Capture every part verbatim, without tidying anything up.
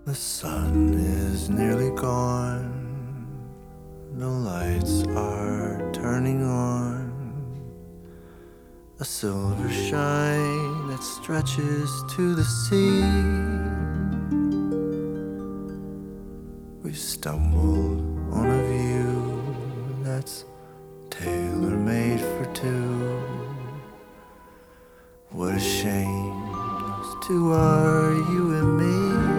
The sun is nearly gone, the lights are turning on, a silver shine that stretches to the sea. We've stumbled on a view that's tailor-made for two. What a shame those two are, you and me.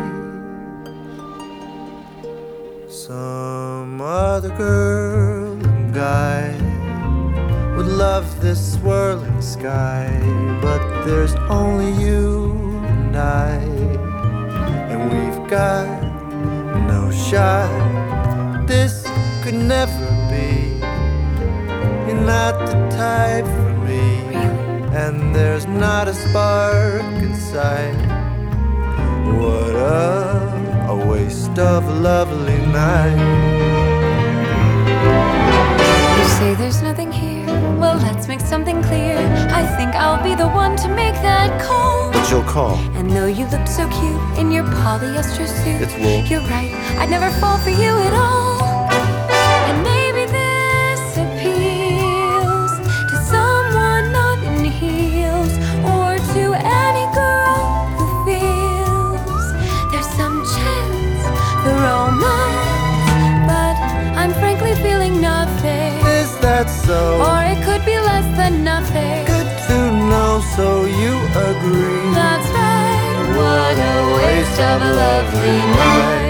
Some other girl and guy would love this swirling sky, but there's only you and I, and we've got no shot. This could never be. You're not the type for me, and there's not a spark inside. What a A waste of a lovely night. You say there's nothing here. Well, let's make something clear. I think I'll be the one to make that call. But you'll call. And though you look so cute in your polyester suit, It's wool. You're right, I'd never fall for you at all. And maybe this appeals to someone not in heels, or to any girl who feels there's some chance for romance, but I'm frankly feeling nothing. Is that so? Or it could be less than nothing. Good to know, so you agree. That's right, what a waste of a lovely night.